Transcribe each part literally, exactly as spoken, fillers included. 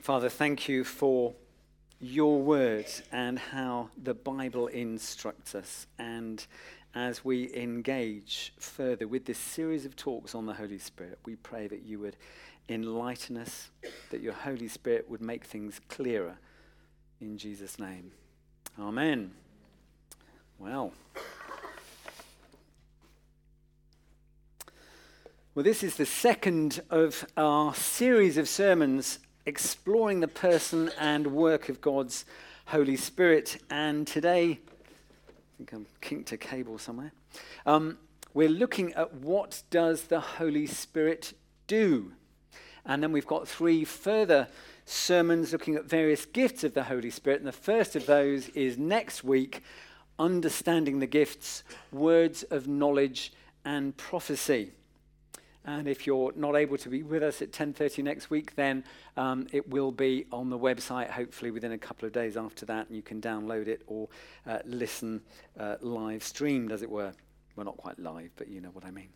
Father, thank you for your word and how the Bible instructs us. And as we engage further with this series of talks on the Holy Spirit, we pray that you would enlighten us, that your Holy Spirit would make things clearer. In Jesus' name. Amen. Well. Well, this is the second of our series of sermons exploring the person and work of God's Holy Spirit. And today, I think I'm kinked a cable somewhere. Um, we're looking at what does the Holy Spirit do? And then we've got three further sermons looking at various gifts of the Holy Spirit. And the first of those is next week, Understanding the Gifts, Words of Knowledge and Prophecy. And if you're not able to be with us at ten thirty next week, then um, it will be on the website, hopefully within a couple of days after that, and you can download it or uh, listen uh, live streamed, as it were. Well, not quite live, but you know what I mean.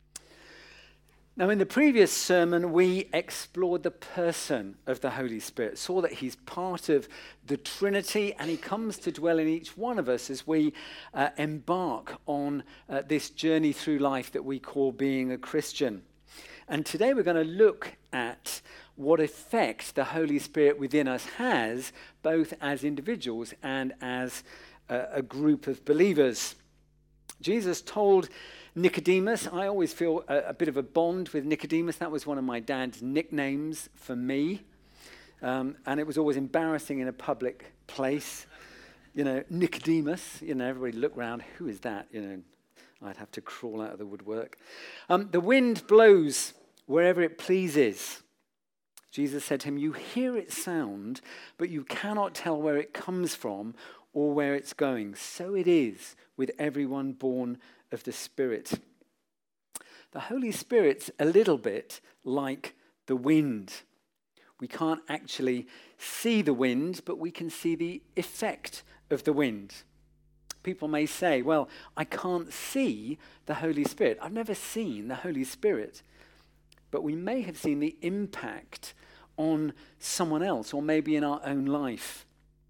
Now, in the previous sermon, we explored the person of the Holy Spirit, saw that he's part of the Trinity, and he comes to dwell in each one of us as we uh, embark on uh, this journey through life that we call being a Christian. And today we're going to look at what effect the Holy Spirit within us has, both as individuals and as uh, a group of believers. Jesus told Nicodemus, I always feel a, a bit of a bond with Nicodemus. That was one of my dad's nicknames for me. Um, and it was always embarrassing in a public place. You know, Nicodemus, you know, everybody look around, who is that? You know, I'd have to crawl out of the woodwork. Um, the wind blows wherever it pleases. Jesus said to him, you hear its sound, but you cannot tell where it comes from or where it's going. So it is with everyone born of the Spirit. The Holy Spirit's a little bit like the wind. We can't actually see the wind, but we can see the effect of the wind. People may say, well, I can't see the Holy Spirit. I've never seen the Holy Spirit. But we may have seen the impact on someone else, or maybe in our own life.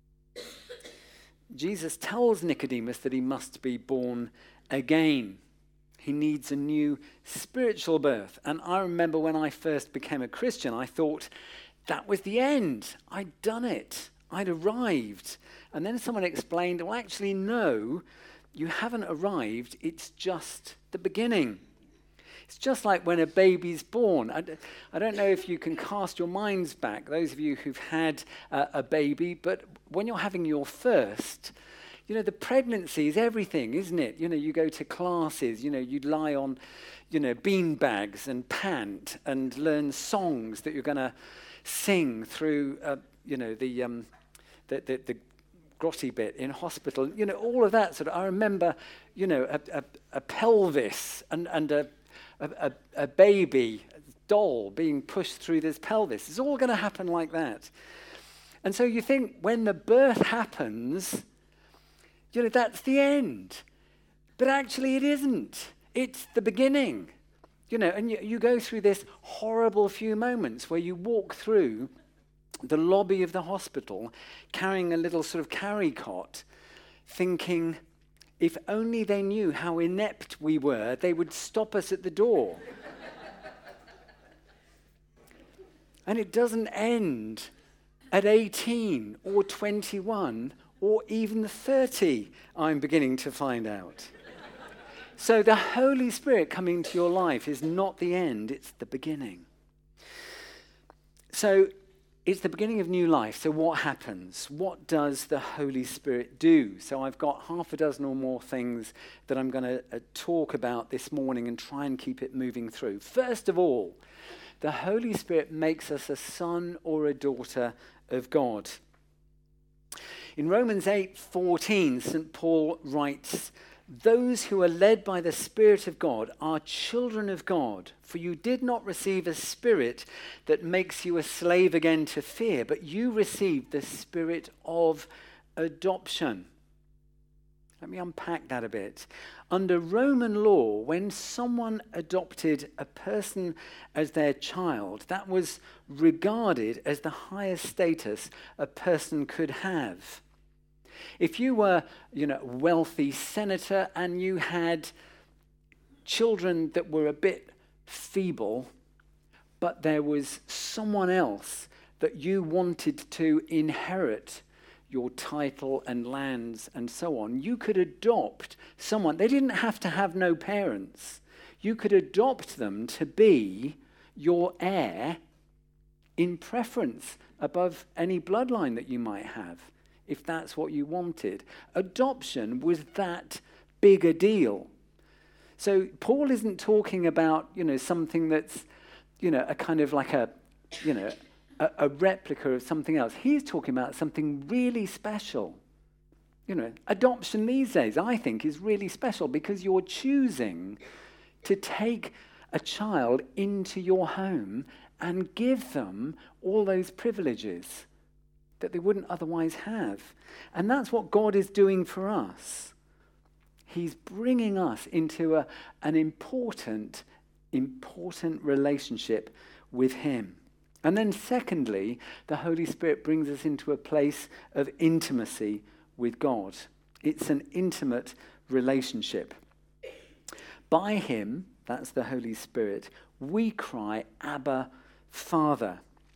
Jesus tells Nicodemus that he must be born again. He needs a new spiritual birth. And I remember when I first became a Christian, I thought that was the end. I'd done it. I'd arrived. And then someone explained, well, actually, no, you haven't arrived. It's just the beginning. It's just like when a baby's born. I, d- I don't know if you can cast your minds back, those of you who've had uh, a baby, but when you're having your first, you know, the pregnancy is everything, isn't it? You know, you go to classes, you know, you lie on, you know, bean bags and pant and learn songs that you're going to sing through, uh, you know, the, um, the, the, the grotty bit in hospital. You know, all of that sort of, I remember, you know, a, a, a pelvis and, and a, a, a baby doll being pushed through this pelvis. It's all going to happen like that. And so you think when the birth happens, you know, that's the end. But actually it isn't. It's the beginning. You know, and you, you go through this horrible few moments where you walk through the lobby of the hospital carrying a little sort of carry cot, thinking, if only they knew how inept we were, they would stop us at the door. And it doesn't end at eighteen or twenty-one or even thirty, I'm beginning to find out. So the Holy Spirit coming into your life is not the end, it's the beginning. So it's the beginning of new life. So what happens? What does the Holy Spirit do? So I've got half a dozen or more things that I'm going to uh, talk about this morning and try and keep it moving through. First of all, the Holy Spirit makes us a son or a daughter of God. In Romans eight fourteen, Saint Paul writes, those who are led by the Spirit of God are children of God, for you did not receive a spirit that makes you a slave again to fear, but you received the spirit of adoption. Let me unpack that a bit. Under Roman law, when someone adopted a person as their child, that was regarded as the highest status a person could have. If you were, you know, a wealthy senator and you had children that were a bit feeble, but there was someone else that you wanted to inherit your title and lands and so on, you could adopt someone. They didn't have to have no parents. You could adopt them to be your heir in preference above any bloodline that you might have, if that's what you wanted. Adoption was that big a deal. So Paul isn't talking about, you know, something that's, you know, a kind of like a, you know, a, a replica of something else. He's talking about something really special. You know, adoption these days, I think, is really special because you're choosing to take a child into your home and give them all those privileges that they wouldn't otherwise have. And that's what God is doing for us. He's bringing us into a, an important, important relationship with him. And then secondly, the Holy Spirit brings us into a place of intimacy with God. It's an intimate relationship. By him, that's the Holy Spirit, we cry, Abba, Father.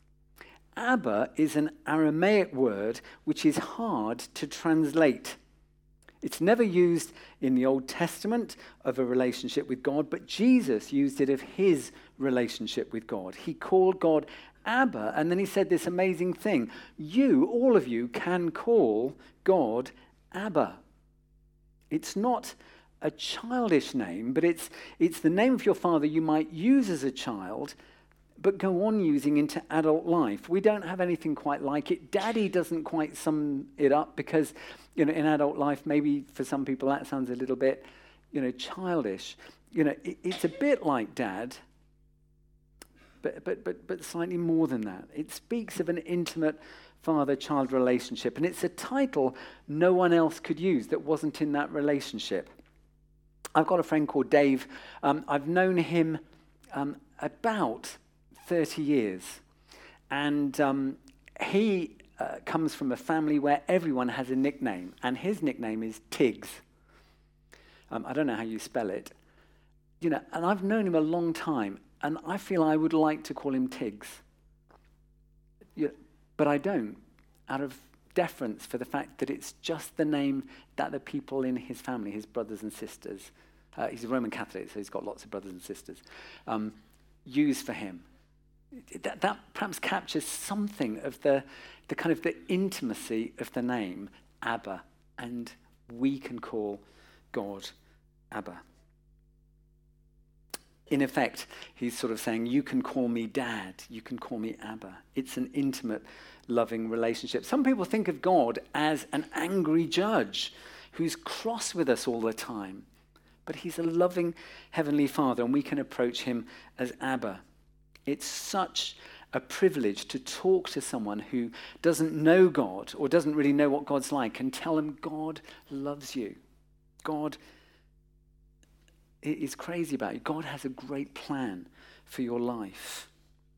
Abba is an Aramaic word which is hard to translate. It's never used in the Old Testament of a relationship with God, but Jesus used it of his relationship with God. He called God Abba, and then he said this amazing thing. You, all of you, can call God Abba. It's not a childish name, but it's, it's the name of your father you might use as a child, but go on using into adult life. We don't have anything quite like it. Daddy doesn't quite sum it up because, you know, in adult life, maybe for some people that sounds a little bit, you know, childish. You know, it, it's a bit like dad, but but but but slightly more than that. It speaks of an intimate father-child relationship, and it's a title no one else could use that wasn't in that relationship. I've got a friend called Dave. Um, I've known him um, about thirty years. And um, he uh, comes from a family where everyone has a nickname, and his nickname is Tiggs. Um, I don't know how you spell it. You know, and I've known him a long time, and I feel I would like to call him Tiggs. You know, but I don't, out of deference for the fact that it's just the name that the people in his family, his brothers and sisters, uh, he's a Roman Catholic, so he's got lots of brothers and sisters, um, use for him. That, that perhaps captures something of the, the kind of the intimacy of the name Abba, and we can call God Abba. In effect, he's sort of saying, you can call me Dad, you can call me Abba. It's an intimate, loving relationship. Some people think of God as an angry judge who's cross with us all the time, but he's a loving heavenly Father, and we can approach him as Abba. It's such a privilege to talk to someone who doesn't know God or doesn't really know what God's like and tell them God loves you. God is crazy about you. God has a great plan for your life.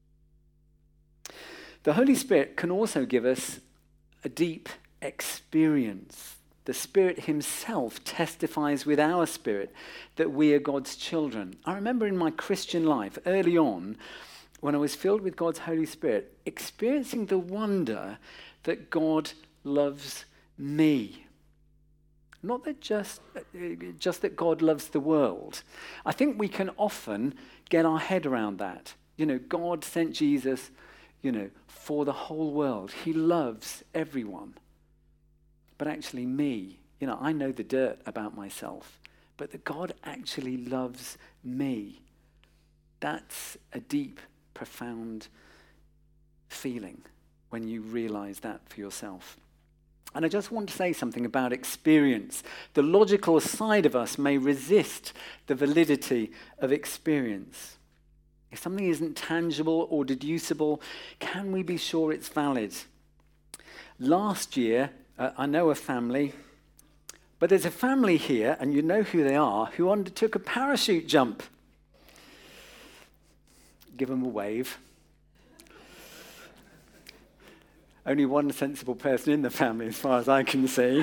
The Holy Spirit can also give us a deep experience. The Spirit himself testifies with our spirit that we are God's children. I remember in my Christian life early on, when I was filled with God's Holy Spirit, experiencing the wonder that God loves me. Not that just, just that God loves the world. I think we can often get our head around that. You know, God sent Jesus, you know, for the whole world. He loves everyone. But actually me, you know, I know the dirt about myself, but that God actually loves me. That's a deep, profound feeling when you realize that for yourself. And I just want to say something about experience. The logical side of us may resist the validity of experience. If something isn't tangible or deducible, can we be sure it's valid? Last year, uh, I know a family, But there's a family here, and you know who they are, who undertook a parachute jump. Give them a wave. Only one sensible person in the family, as far as I can see.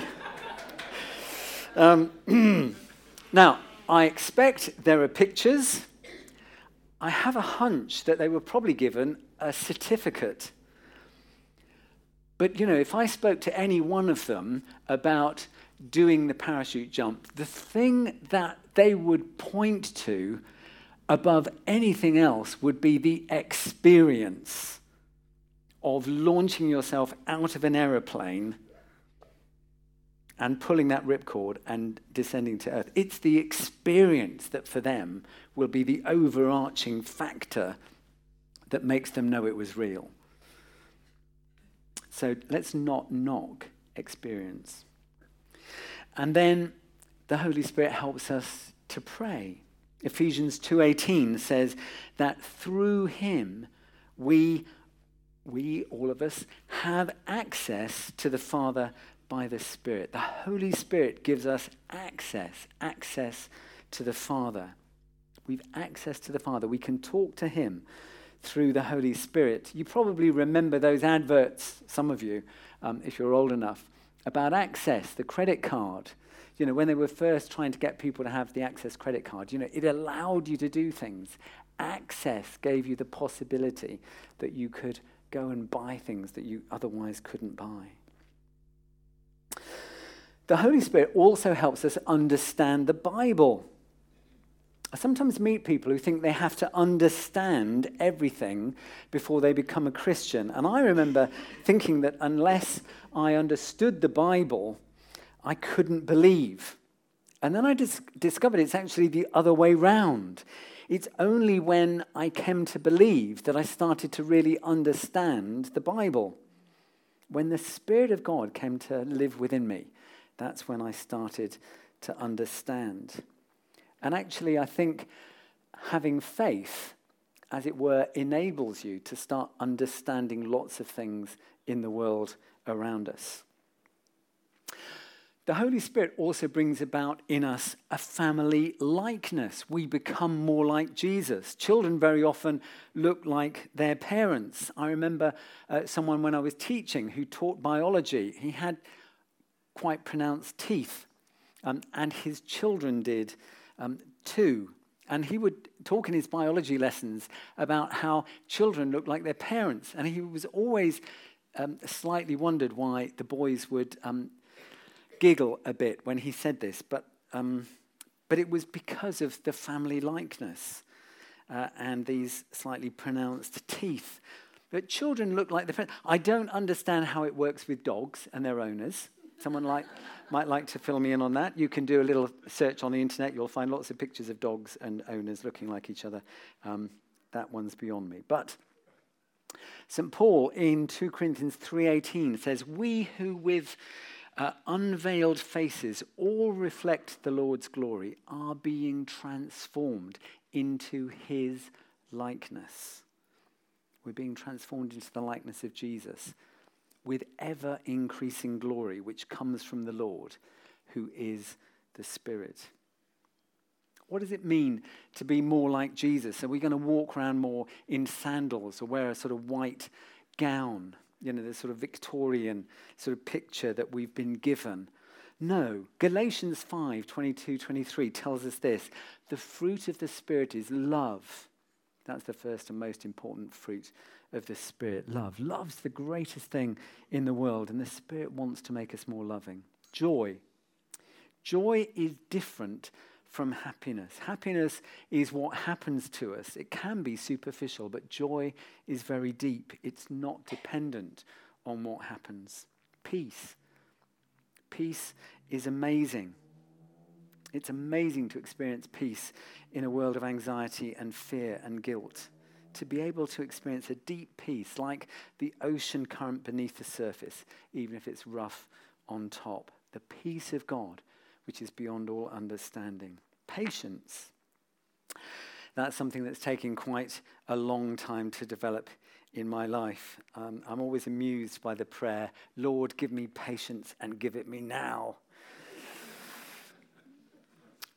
um, now, I expect there are pictures. I have a hunch that they were probably given a certificate. But, you know, if I spoke to any one of them about doing the parachute jump, the thing that they would point to above anything else would be the experience of launching yourself out of an aeroplane and pulling that ripcord and descending to earth. It's the experience that for them will be the overarching factor that makes them know it was real. So let's not knock experience. And then the Holy Spirit helps us to pray. Ephesians two eighteen says that through him we, we, all of us, have access to the Father by the Spirit. The Holy Spirit gives us access, access to the Father. We've access to the Father. We can talk to him through the Holy Spirit. You probably remember those adverts, some of you, um, if you're old enough, about Access, the credit card. You know, when they were first trying to get people to have the Access credit card, you know, it allowed you to do things. Access gave you the possibility that you could go and buy things that you otherwise couldn't buy. The Holy Spirit also helps us understand the Bible. I sometimes meet people who think they have to understand everything before they become a Christian. And I remember thinking that unless I understood the Bible, I couldn't believe. And then I dis- discovered it's actually the other way round. It's only when I came to believe that I started to really understand the Bible. When the Spirit of God came to live within me, that's when I started to understand. And actually, I think having faith, as it were, enables you to start understanding lots of things in the world around us. The Holy Spirit also brings about in us a family likeness. We become more like Jesus. Children very often look like their parents. I remember uh, someone when I was teaching who taught biology. He had quite pronounced teeth, um, and his children did Um, two. And he would talk in his biology lessons about how children look like their parents. And he was always um, slightly wondered why the boys would um, giggle a bit when he said this. But um, but it was because of the family likeness uh, and these slightly pronounced teeth. But children look like their parents. I don't understand how it works with dogs and their owners. Someone like might like to fill me in on that. You can do a little search on the internet. You'll find lots of pictures of dogs and owners looking like each other. Um, that one's beyond me. But Saint Paul in two Corinthians three eighteen says, "We who with uh, unveiled faces all reflect the Lord's glory are being transformed into his likeness." We're being transformed into the likeness of Jesus, with ever-increasing glory, which comes from the Lord, who is the Spirit. What does it mean to be more like Jesus? Are we going to walk around more in sandals or wear a sort of white gown? You know, this sort of Victorian sort of picture that we've been given. No. Galatians five, twenty-two, twenty-three tells us this. The fruit of the Spirit is love. That's the first and most important fruit of the Spirit, love. Love's the greatest thing in the world, and the Spirit wants to make us more loving. Joy. Joy is different from happiness. Happiness is what happens to us. It can be superficial, but joy is very deep. It's not dependent on what happens. Peace. Peace is amazing. It's amazing to experience peace in a world of anxiety and fear and guilt. To be able to experience a deep peace like the ocean current beneath the surface, even if it's rough on top. The peace of God, which is beyond all understanding. Patience. That's something that's taken quite a long time to develop in my life. Um, I'm always amused by the prayer, "Lord, give me patience and give it me now."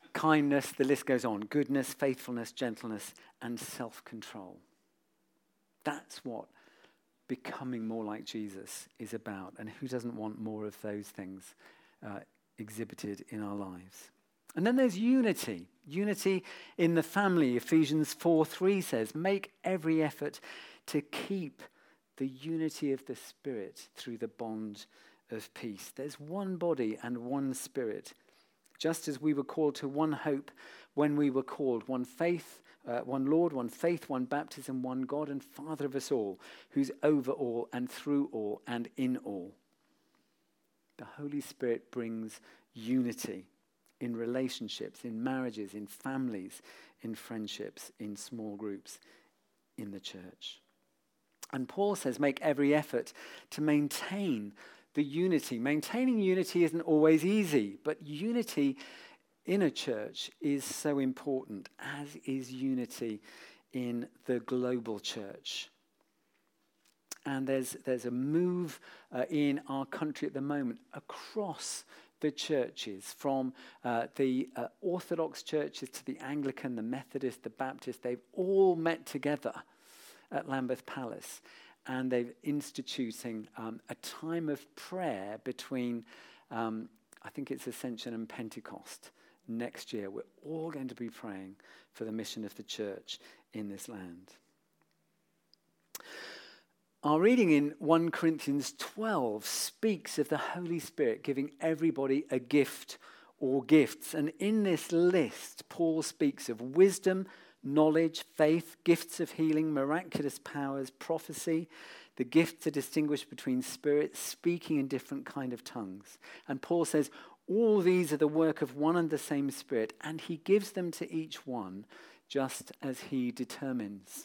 kindness, the list goes on. Goodness, faithfulness, gentleness, and self-control. That's what becoming more like Jesus is about. And who doesn't want more of those things uh, exhibited in our lives? And then there's unity. Unity in the family. Ephesians four three says, make every effort to keep the unity of the Spirit through the bond of peace. There's one body and one Spirit. Just as we were called to one hope when we were called, one faith, uh, one Lord, one faith, one baptism, one God and Father of us all, who's over all and through all and in all. The Holy Spirit brings unity in relationships, in marriages, in families, in friendships, in small groups, in the church. And Paul says, make every effort to maintain the unity. Maintaining unity isn't always easy, but unity in a church is so important, as is unity in the global church. And there's, there's a move uh, in our country at the moment across the churches, from uh, the uh, Orthodox churches to the Anglican, the Methodist, the Baptist. They've all met together at Lambeth Palace, and they're instituting um, a time of prayer between, um, I think it's Ascension and Pentecost next year. We're all going to be praying for the mission of the church in this land. Our reading in First Corinthians twelve speaks of the Holy Spirit giving everybody a gift or gifts. And in this list, Paul speaks of wisdom, knowledge, faith, gifts of healing, miraculous powers, prophecy, the gift to distinguish between spirits, speaking in different kind of tongues. And Paul says, all these are the work of one and the same Spirit, and he gives them to each one just as he determines.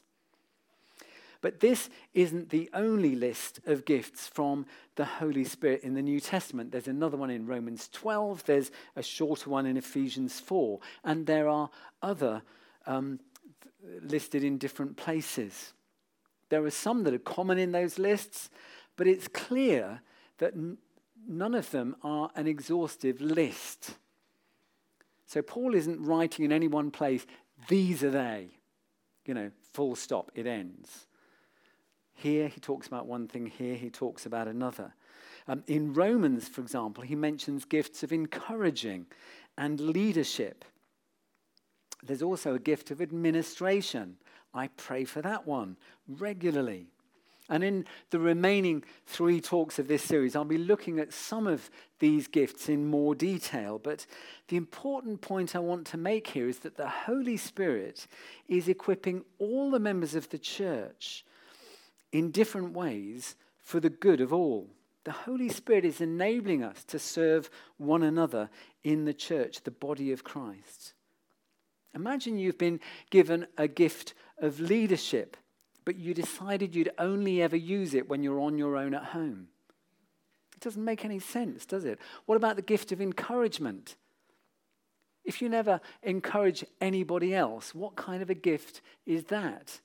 But this isn't the only list of gifts from the Holy Spirit in the New Testament. There's another one in Romans twelve, there's a shorter one in Ephesians four, and there are other Um, listed in different places. There are some that are common in those lists, but it's clear that n- none of them are an exhaustive list. So Paul isn't writing in any one place, these are they, you know, full stop, it ends. Here he talks about one thing, here he talks about another. Um, in Romans, for example, he mentions gifts of encouraging and leadership. There's also a gift of administration. I pray for that one regularly. And in the remaining three talks of this series, I'll be looking at some of these gifts in more detail. But the important point I want to make here is that the Holy Spirit is equipping all the members of the church in different ways for the good of all. The Holy Spirit is enabling us to serve one another in the church, the body of Christ. Imagine you've been given a gift of leadership, but you decided you'd only ever use it when you're on your own at home. It doesn't make any sense, does it? What about the gift of encouragement? If you never encourage anybody else, what kind of a gift is that?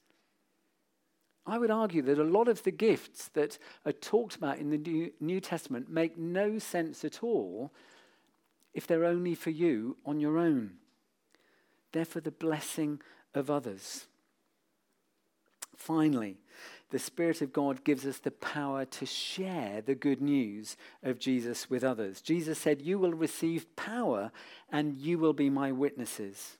I would argue that a lot of the gifts that are talked about in the New, New Testament make no sense at all if they're only for you on your own. They're for the blessing of others. Finally, the Spirit of God gives us the power to share the good news of Jesus with others. Jesus said, you will receive power and you will be my witnesses.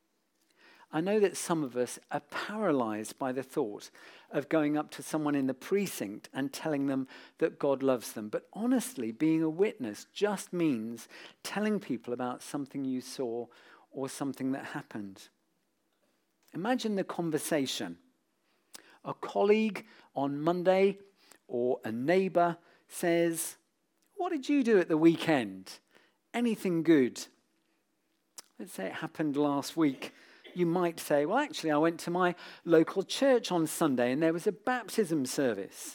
I know that some of us are paralyzed by the thought of going up to someone in the precinct and telling them that God loves them. But honestly, being a witness just means telling people about something you saw or something that happened. Imagine the conversation. A colleague on Monday or a neighbor says, what did you do at the weekend? Anything good? Let's say it happened last week. You might say, well, actually, I went to my local church on Sunday and there was a baptism service.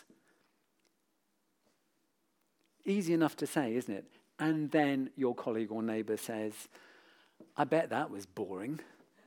Easy enough to say, isn't it? And then your colleague or neighbor says, I bet that was boring.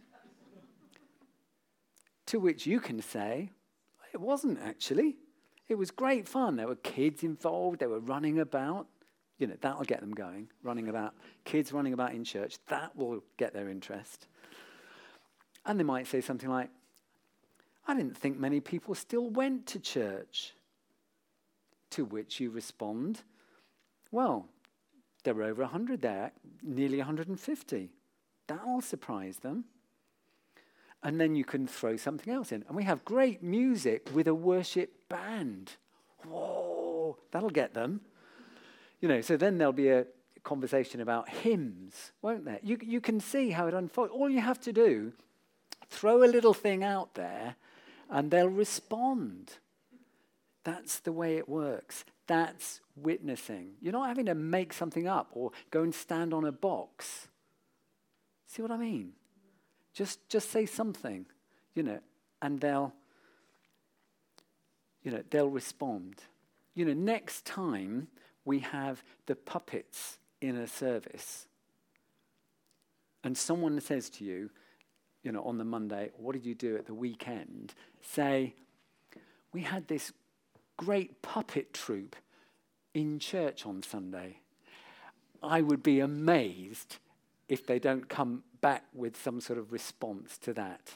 To which you can say, it wasn't actually. It was great fun. There were kids involved. They were running about. You know, that'll get them going, running about, kids running about in church, that will get their interest. And they might say something like, I didn't think many people still went to church. To which you respond, well, there were over one hundred there, nearly one hundred fifty. That'll surprise them. And then you can throw something else in. And we have great music with a worship band. Whoa, that'll get them. You know, so then there'll be a conversation about hymns, won't there? You, you can see how it unfolds. All you have to do, throw a little thing out there, and they'll respond. That's the way it works. That's witnessing. You're not having to make something up or go and stand on a box. See what I mean? Just just say something, you know, and they'll, you know, they'll respond. You know, next time we have the puppets in a service, and someone says to you, you know, on the Monday, what did you do at the weekend? Say, we had this great puppet troupe in church on Sunday. I would be amazed if they don't come back with some sort of response to that.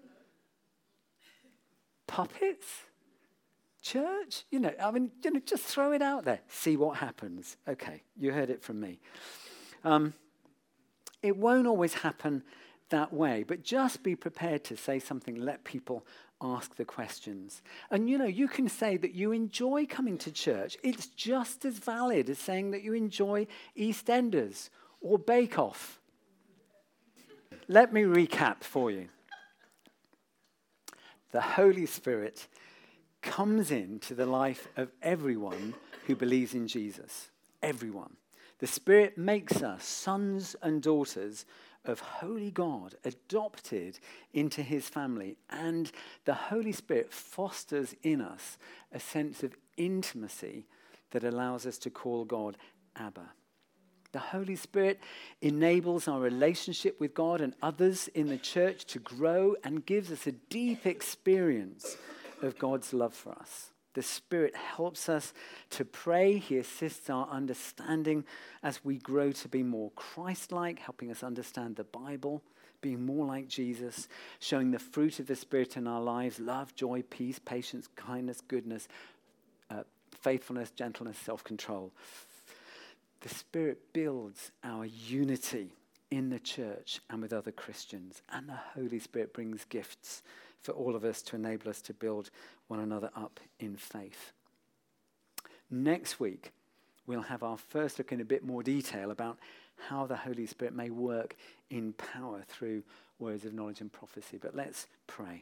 Puppets? Church? You know, I mean, you know, just throw it out there. See what happens. Okay, you heard it from me. Um, it won't always happen that way, but just be prepared to say something. Let people ask the questions. And, you know, you can say that you enjoy coming to church. It's just as valid as saying that you enjoy EastEnders or Bake Off. Let me recap for you. The Holy Spirit comes into the life of everyone who believes in Jesus. Everyone. The Spirit makes us sons and daughters of holy God, adopted into his family. And the Holy Spirit fosters in us a sense of intimacy that allows us to call God Abba. The Holy Spirit enables our relationship with God and others in the church to grow and gives us a deep experience of God's love for us. The Spirit helps us to pray. He assists our understanding as we grow to be more Christ-like, helping us understand the Bible, being more like Jesus, showing the fruit of the Spirit in our lives: love, joy, peace, patience, kindness, goodness, uh, faithfulness, gentleness, self-control. The Spirit builds our unity in the church and with other Christians. And the Holy Spirit brings gifts for all of us to enable us to build one another up in faith. Next week, we'll have our first look in a bit more detail about how the Holy Spirit may work in power through words of knowledge and prophecy. But let's pray.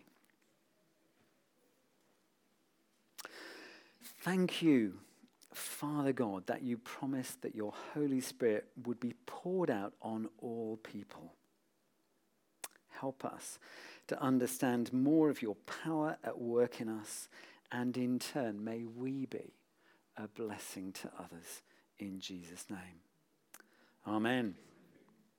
Thank you, Father God, that you promised that your Holy Spirit would be poured out on all people. Help us to understand more of your power at work in us, and in turn, may we be a blessing to others in Jesus' name. Amen.